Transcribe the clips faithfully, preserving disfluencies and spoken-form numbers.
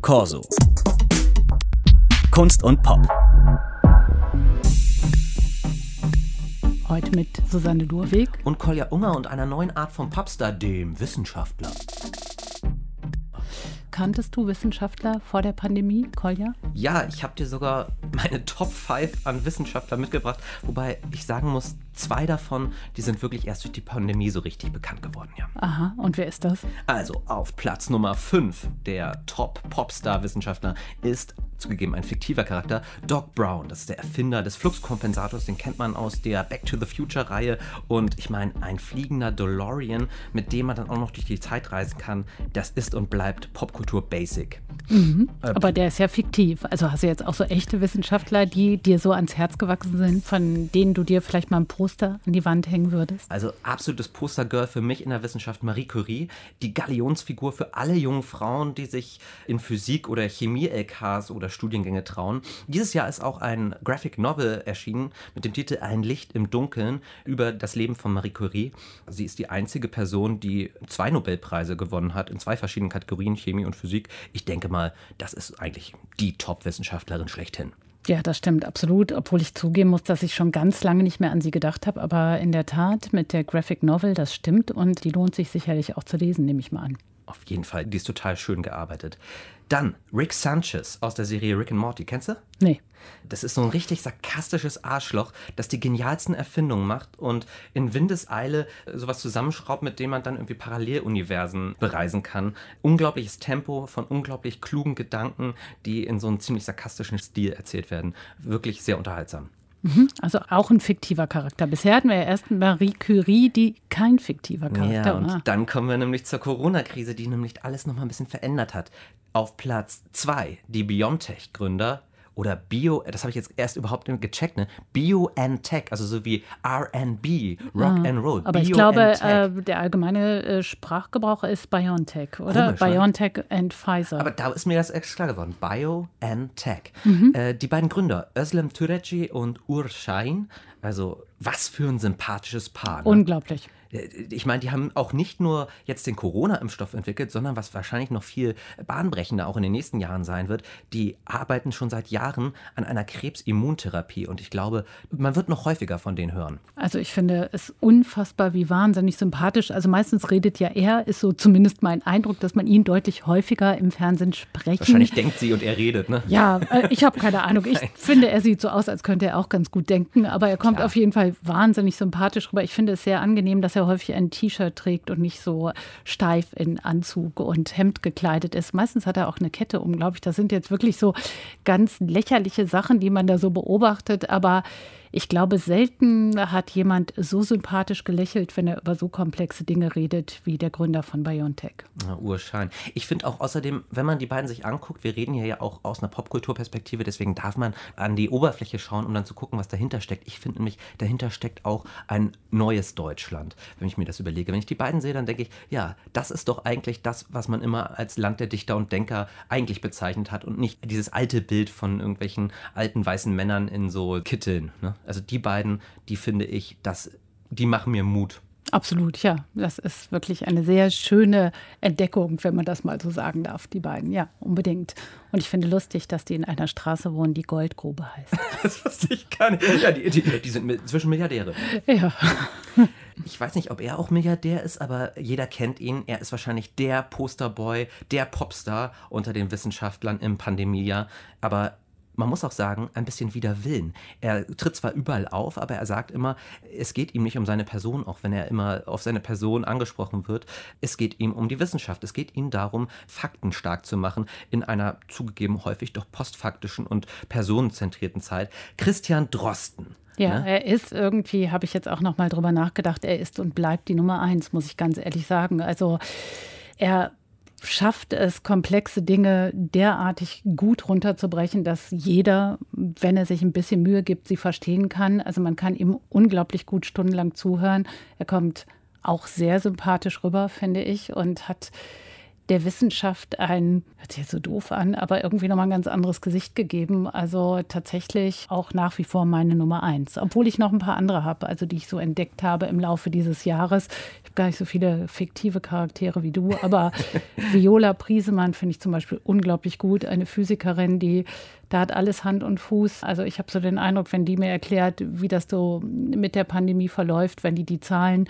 Corso. Kunst und Pop. Heute mit Susanne Durweg und Kolja Unger und einer neuen Art von Popstar, dem Wissenschaftler. Kanntest du Wissenschaftler vor der Pandemie, Kolja? Ja, ich habe dir sogar meine Top fünf an Wissenschaftlern mitgebracht, wobei ich sagen muss, zwei davon, die sind wirklich erst durch die Pandemie so richtig bekannt geworden, ja. Aha, und wer ist das? Also auf Platz Nummer fünf der Top-Popstar-Wissenschaftler ist zugegeben ein fiktiver Charakter, Doc Brown. Das ist der Erfinder des Fluxkompensators, den kennt man aus der Back to the Future-Reihe. Und ich meine, ein fliegender DeLorean, mit dem man dann auch noch durch die Zeit reisen kann, das ist und bleibt Popkultur-Basic. Mhm. Ähm, Aber der ist ja fiktiv. Also hast du jetzt auch so echte Wissenschaftler, die dir so ans Herz gewachsen sind, von denen du dir vielleicht mal ein Poster an die Wand hängen würdest? Also absolutes Postergirl für mich in der Wissenschaft Marie Curie, die Galionsfigur für alle jungen Frauen, die sich in Physik- oder Chemie-L Ks oder Studiengänge trauen. Dieses Jahr ist auch ein Graphic Novel erschienen mit dem Titel Ein Licht im Dunkeln über das Leben von Marie Curie. Sie ist die einzige Person, die zwei Nobelpreise gewonnen hat in zwei verschiedenen Kategorien, Chemie und Physik. Ich denke mal, das ist eigentlich die Top-Wissenschaftlerin schlechthin. Ja, das stimmt absolut, obwohl ich zugeben muss, dass ich schon ganz lange nicht mehr an sie gedacht habe. Aber in der Tat, mit der Graphic Novel, das stimmt und die lohnt sich sicherlich auch zu lesen, nehme ich mal an. Auf jeden Fall, die ist total schön gearbeitet. Dann Rick Sanchez aus der Serie Rick and Morty, kennst du? Nee. Das ist so ein richtig sarkastisches Arschloch, das die genialsten Erfindungen macht und in Windeseile sowas zusammenschraubt, mit dem man dann irgendwie Paralleluniversen bereisen kann. Unglaubliches Tempo von unglaublich klugen Gedanken, die in so einem ziemlich sarkastischen Stil erzählt werden. Wirklich sehr unterhaltsam. Also auch ein fiktiver Charakter. Bisher hatten wir ja erst Marie Curie, die kein fiktiver Charakter Ja, und war. Dann kommen wir nämlich zur Corona-Krise, die nämlich alles nochmal ein bisschen verändert hat. Auf Platz zwei die BioNTech-Gründer oder Bio, das habe ich jetzt erst überhaupt gecheckt, ne? BioNTech, also so wie R and B, Rock ah, and Roll. Aber ich glaube, äh, der allgemeine äh, Sprachgebrauch ist BioNTech, oder? Komisch, BioNTech ne? and Pfizer. Aber da ist mir das extra klar geworden. BioNTech. Mhm. Äh, die beiden Gründer, Özlem Türeci und Uğur Şahin, also was für ein sympathisches Paar. Ne? Unglaublich. Ich meine, die haben auch nicht nur jetzt den Corona-Impfstoff entwickelt, sondern was wahrscheinlich noch viel bahnbrechender auch in den nächsten Jahren sein wird, die arbeiten schon seit Jahren an einer Krebsimmuntherapie und ich glaube, man wird noch häufiger von denen hören. Also ich finde es unfassbar, wie wahnsinnig sympathisch. Also meistens redet ja er, ist so zumindest mein Eindruck, dass man ihn deutlich häufiger im Fernsehen sprechen. Wahrscheinlich denkt sie und er redet, ne? Ja, äh, ich habe keine Ahnung. Ich finde, er sieht so aus, als könnte er auch ganz gut denken, aber er kommt Klar. auf jeden Fall wahnsinnig sympathisch rüber. Ich finde es sehr angenehm, dass er häufig ein T-Shirt trägt und nicht so steif in Anzug und Hemd gekleidet ist. Meistens hat er auch eine Kette um, glaube ich. Das sind jetzt wirklich so ganz lächerliche Sachen, die man da so beobachtet. Aber ich glaube, selten hat jemand so sympathisch gelächelt, wenn er über so komplexe Dinge redet, wie der Gründer von BioNTech. Ja, Uğur Şahin. Ich finde auch außerdem, wenn man die beiden sich anguckt, wir reden hier ja auch aus einer Popkulturperspektive, deswegen darf man an die Oberfläche schauen, um dann zu gucken, was dahinter steckt. Ich finde nämlich, dahinter steckt auch ein neues Deutschland, wenn ich mir das überlege. Wenn ich die beiden sehe, dann denke ich, ja, das ist doch eigentlich das, was man immer als Land der Dichter und Denker eigentlich bezeichnet hat und nicht dieses alte Bild von irgendwelchen alten weißen Männern in so Kitteln, ne? Also die beiden, die finde ich, das, die machen mir Mut. Absolut, ja. Das ist wirklich eine sehr schöne Entdeckung, wenn man das mal so sagen darf, die beiden. Ja, unbedingt. Und ich finde lustig, dass die in einer Straße wohnen, die Goldgrube heißt. Das wusste ich gar nicht. Ja, die, die, die sind inzwischen Milliardäre. Ja. Ich weiß nicht, ob er auch Milliardär ist, aber jeder kennt ihn. Er ist wahrscheinlich der Posterboy, der Popstar unter den Wissenschaftlern im Pandemiejahr. Aber man muss auch sagen, ein bisschen wider Willen. Er tritt zwar überall auf, aber er sagt immer, es geht ihm nicht um seine Person, auch wenn er immer auf seine Person angesprochen wird. Es geht ihm um die Wissenschaft. Es geht ihm darum, Fakten stark zu machen in einer zugegeben häufig doch postfaktischen und personenzentrierten Zeit. Christian Drosten. Ja, ne? Er ist irgendwie, habe ich jetzt auch noch mal drüber nachgedacht, er ist und bleibt die Nummer eins, muss ich ganz ehrlich sagen. Also er schafft es, komplexe Dinge derartig gut runterzubrechen, dass jeder, wenn er sich ein bisschen Mühe gibt, sie verstehen kann. Also man kann ihm unglaublich gut stundenlang zuhören. Er kommt auch sehr sympathisch rüber, finde ich, und hat der Wissenschaft ein, hört sich jetzt so doof an, aber irgendwie nochmal ein ganz anderes Gesicht gegeben. Also tatsächlich auch nach wie vor meine Nummer eins. Obwohl ich noch ein paar andere habe, also die ich so entdeckt habe im Laufe dieses Jahres. Ich habe gar nicht so viele fiktive Charaktere wie du, aber Viola Priesemann finde ich zum Beispiel unglaublich gut. Eine Physikerin, die da hat alles Hand und Fuß. Also ich habe so den Eindruck, wenn die mir erklärt, wie das so mit der Pandemie verläuft, wenn die die Zahlen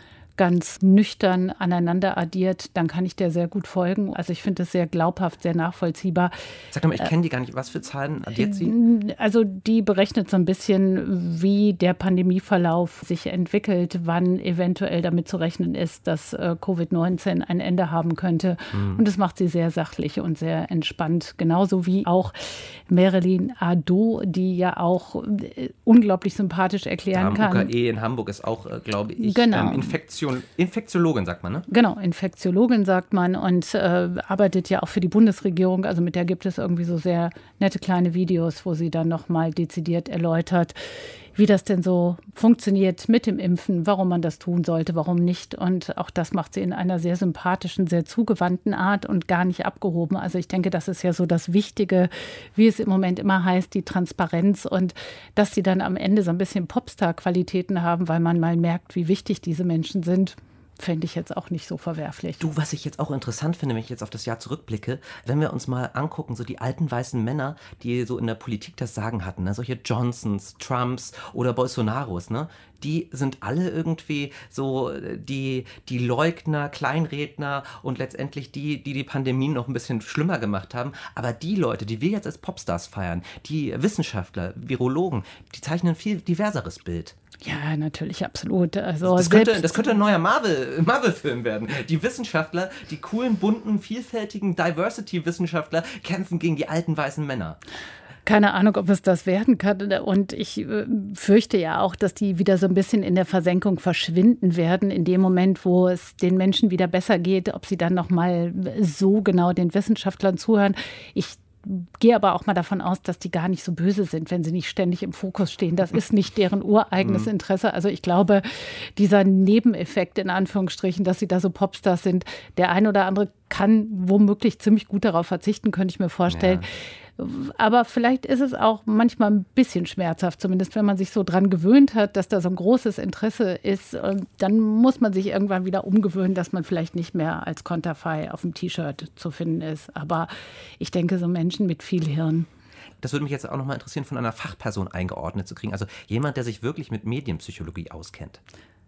ganz nüchtern aneinander addiert, dann kann ich der sehr gut folgen. Also ich finde das sehr glaubhaft, sehr nachvollziehbar. Sag doch mal, ich kenne die gar nicht. Was für Zahlen addiert sie? Also die berechnet so ein bisschen, wie der Pandemieverlauf sich entwickelt, wann eventuell damit zu rechnen ist, dass äh, Covid neunzehn ein Ende haben könnte. Mhm. Und das macht sie sehr sachlich und sehr entspannt. Genauso wie auch Marilyn Ardot, die ja auch äh, unglaublich sympathisch erklären da am kann. U K E in Hamburg ist auch, äh, glaube ich, genau. ähm, Infektion Infektiologin, sagt man, ne? Genau, Infektiologin sagt man und äh, arbeitet ja auch für die Bundesregierung. Also mit der gibt es irgendwie so sehr nette kleine Videos, wo sie dann nochmal dezidiert erläutert, wie das denn so funktioniert mit dem Impfen, warum man das tun sollte, warum nicht. Und auch das macht sie in einer sehr sympathischen, sehr zugewandten Art und gar nicht abgehoben. Also ich denke, das ist ja so das Wichtige, wie es im Moment immer heißt, die Transparenz und dass sie dann am Ende so ein bisschen Popstar-Qualitäten haben, weil man mal merkt, wie wichtig diese Menschen sind. Fände ich jetzt auch nicht so verwerflich. Du, was ich jetzt auch interessant finde, wenn ich jetzt auf das Jahr zurückblicke, wenn wir uns mal angucken, so die alten weißen Männer, die so in der Politik das Sagen hatten, ne? Solche Johnsons, Trumps oder Bolsonaros, ne? Die sind alle irgendwie so die, die Leugner, Kleinredner und letztendlich die, die die Pandemie noch ein bisschen schlimmer gemacht haben. Aber die Leute, die wir jetzt als Popstars feiern, die Wissenschaftler, Virologen, die zeichnen ein viel diverseres Bild. Ja, natürlich, absolut. Also das, könnte, das könnte ein neuer Marvel, Marvel-Film werden. Die Wissenschaftler, die coolen, bunten, vielfältigen Diversity-Wissenschaftler kämpfen gegen die alten weißen Männer. Keine Ahnung, ob es das werden kann. Und ich äh, fürchte ja auch, dass die wieder so ein bisschen in der Versenkung verschwinden werden, in dem Moment, wo es den Menschen wieder besser geht, ob sie dann noch mal so genau den Wissenschaftlern zuhören. Ich gehe aber auch mal davon aus, dass die gar nicht so böse sind, wenn sie nicht ständig im Fokus stehen. Das ist nicht deren ureigenes Interesse. Also ich glaube, dieser Nebeneffekt in Anführungsstrichen, dass sie da so Popstars sind, der ein oder andere kann womöglich ziemlich gut darauf verzichten, könnte ich mir vorstellen. Ja. Aber vielleicht ist es auch manchmal ein bisschen schmerzhaft, zumindest wenn man sich so dran gewöhnt hat, dass da so ein großes Interesse ist. Dann muss man sich irgendwann wieder umgewöhnen, dass man vielleicht nicht mehr als Konterfei auf dem T-Shirt zu finden ist. Aber ich denke, so Menschen mit viel Hirn. Das würde mich jetzt auch noch mal interessieren, von einer Fachperson eingeordnet zu kriegen. Also jemand, der sich wirklich mit Medienpsychologie auskennt.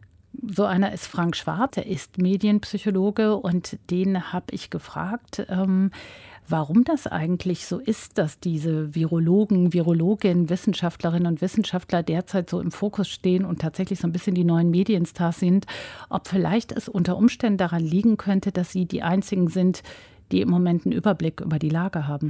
So einer ist Frank Schwab, der ist Medienpsychologe und den habe ich gefragt, ähm, warum das eigentlich so ist, dass diese Virologen, Virologinnen, Wissenschaftlerinnen und Wissenschaftler derzeit so im Fokus stehen und tatsächlich so ein bisschen die neuen Medienstars sind. Ob vielleicht es unter Umständen daran liegen könnte, dass sie die einzigen sind, die im Moment einen Überblick über die Lage haben.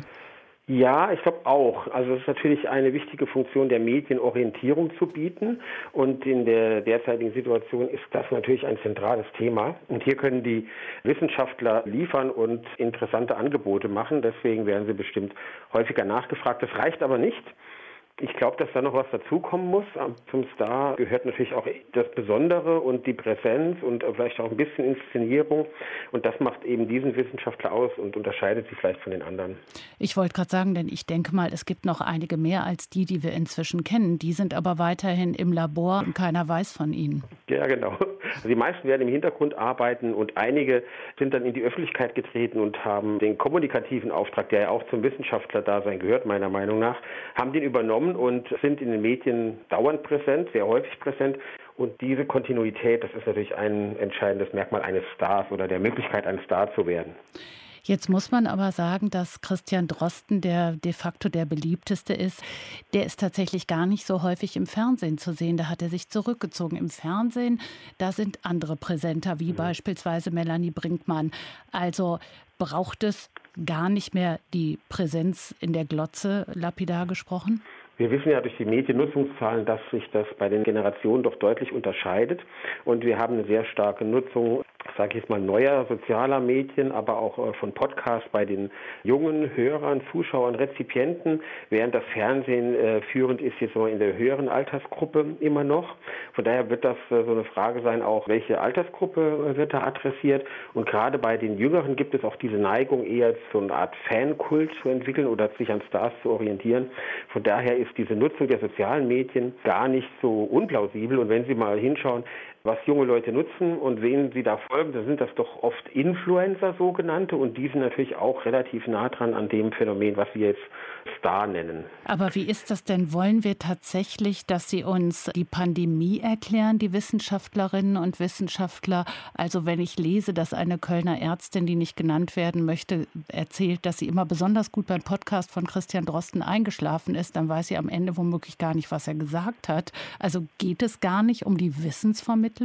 Ja, ich glaube auch. Also es ist natürlich eine wichtige Funktion der Medien, Orientierung zu bieten. Und in der derzeitigen Situation ist das natürlich ein zentrales Thema. Und hier können die Wissenschaftler liefern und interessante Angebote machen. Deswegen werden sie bestimmt häufiger nachgefragt. Das reicht aber nicht. Ich glaube, dass da noch was dazukommen muss. Zum Star gehört natürlich auch das Besondere und die Präsenz und vielleicht auch ein bisschen Inszenierung. Und das macht eben diesen Wissenschaftler aus und unterscheidet sie vielleicht von den anderen. Ich wollte gerade sagen, denn ich denke mal, es gibt noch einige mehr als die, die wir inzwischen kennen. Die sind aber weiterhin im Labor und keiner weiß von ihnen. Ja, genau. Also die meisten werden im Hintergrund arbeiten und einige sind dann in die Öffentlichkeit getreten und haben den kommunikativen Auftrag, der ja auch zum Wissenschaftler-Dasein gehört, meiner Meinung nach, haben den übernommen und sind in den Medien dauernd präsent, sehr häufig präsent. Und diese Kontinuität, das ist natürlich ein entscheidendes Merkmal eines Stars oder der Möglichkeit, ein Star zu werden. Jetzt muss man aber sagen, dass Christian Drosten, der de facto der beliebteste ist, der ist tatsächlich gar nicht so häufig im Fernsehen zu sehen. Da hat er sich zurückgezogen. Im Fernsehen, da sind andere präsenter, wie mhm. beispielsweise Melanie Brinkmann. Also braucht es gar nicht mehr die Präsenz in der Glotze, lapidar gesprochen? Wir wissen ja durch die Mediennutzungszahlen, dass sich das bei den Generationen doch deutlich unterscheidet. Und wir haben eine sehr starke Nutzung sage ich jetzt mal, neuer sozialer Medien, aber auch äh, von Podcasts bei den jungen Hörern, Zuschauern, Rezipienten, während das Fernsehen äh, führend ist jetzt so in der höheren Altersgruppe immer noch. Von daher wird das äh, so eine Frage sein, auch welche Altersgruppe äh, wird da adressiert. Und gerade bei den Jüngeren gibt es auch diese Neigung, eher so eine Art Fankult zu entwickeln oder sich an Stars zu orientieren. Von daher ist diese Nutzung der sozialen Medien gar nicht so unplausibel. Und wenn Sie mal hinschauen, was junge Leute nutzen und wen sie da folgen, dann sind das doch oft Influencer sogenannte und die sind natürlich auch relativ nah dran an dem Phänomen, was wir jetzt Star nennen. Aber wie ist das denn? Wollen wir tatsächlich, dass Sie uns die Pandemie erklären, die Wissenschaftlerinnen und Wissenschaftler? Also wenn ich lese, dass eine Kölner Ärztin, die nicht genannt werden möchte, erzählt, dass sie immer besonders gut beim Podcast von Christian Drosten eingeschlafen ist, dann weiß sie am Ende womöglich gar nicht, was er gesagt hat. Also geht es gar nicht um die Wissensvermittlung?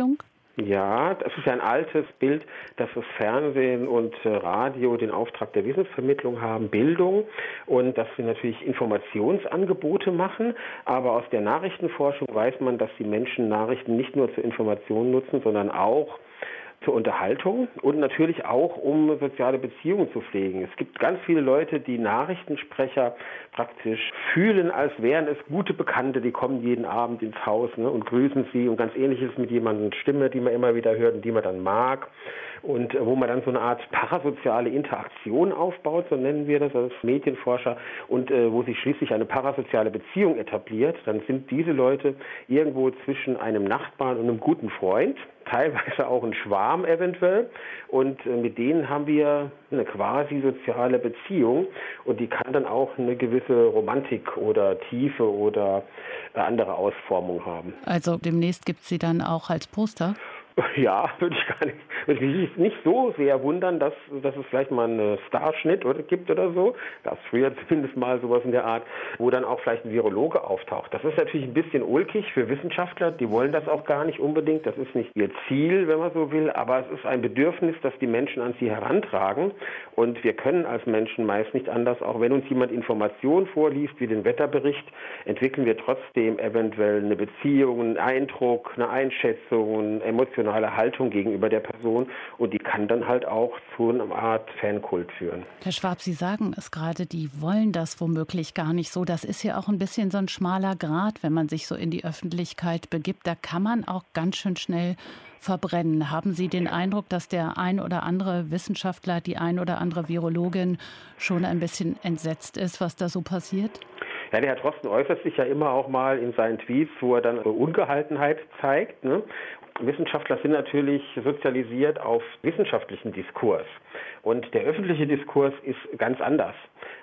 Ja, das ist ja ein altes Bild, dass das Fernsehen und Radio den Auftrag der Wissensvermittlung haben, Bildung, und dass sie natürlich Informationsangebote machen. Aber aus der Nachrichtenforschung weiß man, dass die Menschen Nachrichten nicht nur zur Information nutzen, sondern auch zur Unterhaltung und natürlich auch, um soziale Beziehungen zu pflegen. Es gibt ganz viele Leute, die Nachrichtensprecher praktisch fühlen, als wären es gute Bekannte, die kommen jeden Abend ins Haus, ne, und grüßen sie und ganz Ähnliches mit jemandem Stimme, die man immer wieder hört und die man dann mag. Und wo man dann so eine Art parasoziale Interaktion aufbaut, so nennen wir das als Medienforscher, und äh, wo sich schließlich eine parasoziale Beziehung etabliert, dann sind diese Leute irgendwo zwischen einem Nachbarn und einem guten Freund, teilweise auch ein Schwarm eventuell, und äh, mit denen haben wir eine quasi soziale Beziehung und die kann dann auch eine gewisse Romantik oder Tiefe oder äh, andere Ausformung haben. Also demnächst gibt es sie dann auch als Poster? Ja, würde ich gar nicht, würde mich nicht so sehr wundern, dass, dass es vielleicht mal einen Starschnitt oder gibt oder so. Gab es früher zumindest mal sowas in der Art, wo dann auch vielleicht ein Virologe auftaucht. Das ist natürlich ein bisschen ulkig für Wissenschaftler, die wollen das auch gar nicht unbedingt. Das ist nicht ihr Ziel, wenn man so will, aber es ist ein Bedürfnis, das die Menschen an sie herantragen. Und wir können als Menschen meist nicht anders, auch wenn uns jemand Informationen vorliest, wie den Wetterbericht, entwickeln wir trotzdem eventuell eine Beziehung, einen Eindruck, eine Einschätzung, eine emotionale Haltung gegenüber der Person, und die kann dann halt auch zu einer Art Fankult führen. Herr Schwab, Sie sagen es gerade, die wollen das womöglich gar nicht so. Das ist ja auch ein bisschen so ein schmaler Grat, wenn man sich so in die Öffentlichkeit begibt. Da kann man auch ganz schön schnell verbrennen. Haben Sie den Eindruck, dass der ein oder andere Wissenschaftler, die ein oder andere Virologin schon ein bisschen entsetzt ist, was da so passiert? Ja, der Herr Drosten äußert sich ja immer auch mal in seinen Tweets, wo er dann Ungehaltenheit zeigt, ne? Wissenschaftler sind natürlich sozialisiert auf wissenschaftlichen Diskurs. Und der öffentliche Diskurs ist ganz anders.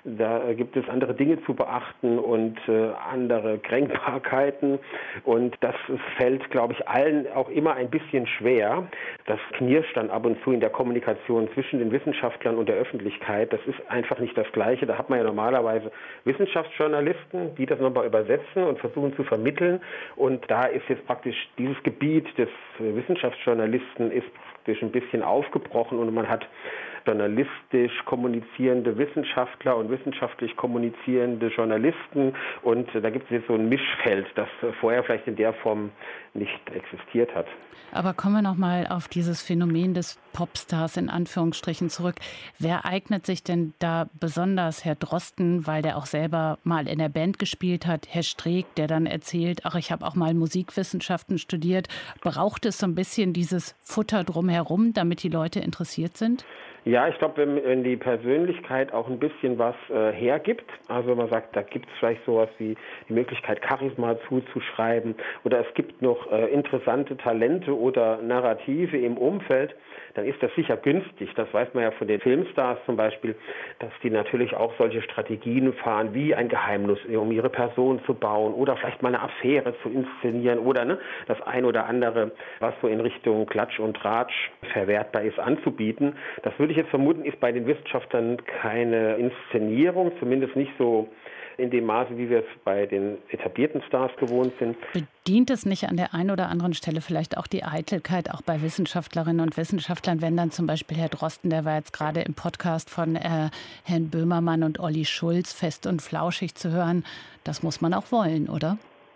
Da gibt es andere Dinge zu beachten und äh, andere Kränkbarkeiten. Und das fällt, glaube ich, allen auch immer ein bisschen schwer. Das knirscht dann ab und zu in der Kommunikation zwischen den Wissenschaftlern und der Öffentlichkeit. Das ist einfach nicht das Gleiche. Da hat man ja normalerweise Wissenschaftsjournalisten, die das nochmal übersetzen und versuchen zu vermitteln. Und da ist jetzt praktisch dieses Gebiet des Wissenschaftsjournalisten ist praktisch ein bisschen aufgebrochen und man hat journalistisch kommunizierende Wissenschaftler und wissenschaftlich kommunizierende Journalisten, und da gibt es jetzt so ein Mischfeld, das vorher vielleicht in der Form nicht existiert hat. Aber kommen wir noch mal auf dieses Phänomen des Popstars in Anführungsstrichen zurück. Wer eignet sich denn da besonders? Herr Drosten, weil der auch selber mal in der Band gespielt hat. Herr Streeck, der dann erzählt, ach, ich habe auch mal Musikwissenschaften studiert. Braucht es so ein bisschen dieses Futter drumherum, damit die Leute interessiert sind? Ja, ich glaube, wenn, wenn die Persönlichkeit auch ein bisschen was äh, hergibt, also man sagt, da gibt es vielleicht sowas wie die Möglichkeit, Charisma zuzuschreiben, oder es gibt noch äh, interessante Talente oder Narrative im Umfeld, dann ist das sicher günstig. Das weiß man ja von den Filmstars zum Beispiel, dass die natürlich auch solche Strategien fahren, wie ein Geheimnis, um ihre Person zu bauen oder vielleicht mal eine Affäre zu inszenieren oder ne, das ein oder andere, was so in Richtung Klatsch und Tratsch verwertbar ist, anzubieten. Das würde ich jetzt vermuten, ist bei den Wissenschaftlern keine Inszenierung, zumindest nicht so in dem Maße, wie wir es bei den etablierten Stars gewohnt sind. Bedient es nicht an der einen oder anderen Stelle vielleicht auch die Eitelkeit, auch bei Wissenschaftlerinnen und Wissenschaftlern, wenn dann zum Beispiel Herr Drosten, der war jetzt gerade im Podcast von äh, Herrn Böhmermann und Olli Schulz, fest und flauschig zu hören, das muss man auch wollen, oder?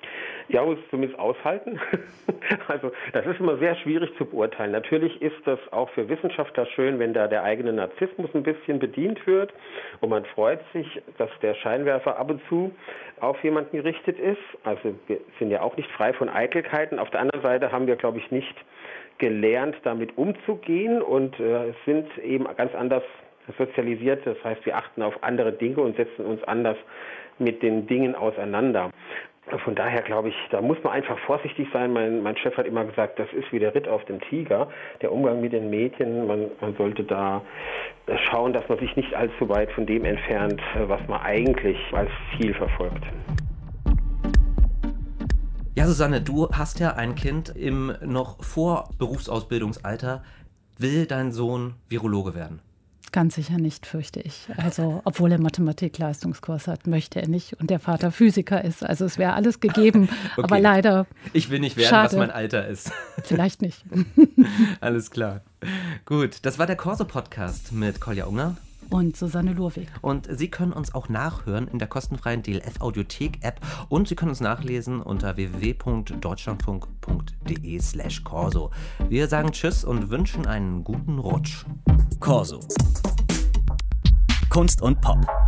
Ja, muss es zumindest aushalten. Also das ist immer sehr schwierig zu beurteilen. Natürlich ist das auch für Wissenschaftler schön, wenn da der eigene Narzissmus ein bisschen bedient wird und man freut sich, dass der Scheinwerfer ab und zu auf jemanden gerichtet ist. Also wir sind ja auch nicht frei von Eitelkeiten. Auf der anderen Seite haben wir, glaube ich, nicht gelernt, damit umzugehen und äh, sind eben ganz anders sozialisiert. Das heißt, wir achten auf andere Dinge und setzen uns anders mit den Dingen auseinander. Von daher glaube ich, da muss man einfach vorsichtig sein. Mein, mein Chef hat immer gesagt, das ist wie der Ritt auf dem Tiger, der Umgang mit den Medien. Man, man sollte da schauen, dass man sich nicht allzu weit von dem entfernt, was man eigentlich als Ziel verfolgt. Ja, Susanne, du hast ja ein Kind im noch vor Berufsausbildungsalter. Will dein Sohn Virologe werden? Ganz sicher nicht, fürchte ich. Also, obwohl er Mathematik-Leistungskurs hat, möchte er nicht und der Vater Physiker ist. Also es wäre alles gegeben, okay. Aber leider Ich will nicht werden, schade. Was mein Alter ist. Vielleicht nicht. Alles klar. Gut, das war der Corso-Podcast mit Kolja Unger und Susanne Lurwig. Und Sie können uns auch nachhören in der kostenfreien D L F-Audiothek-App und Sie können uns nachlesen unter w w w punkt deutschlandfunk punkt d e slash corso. Wir sagen Tschüss und wünschen einen guten Rutsch. Corso. Kunst und Pop.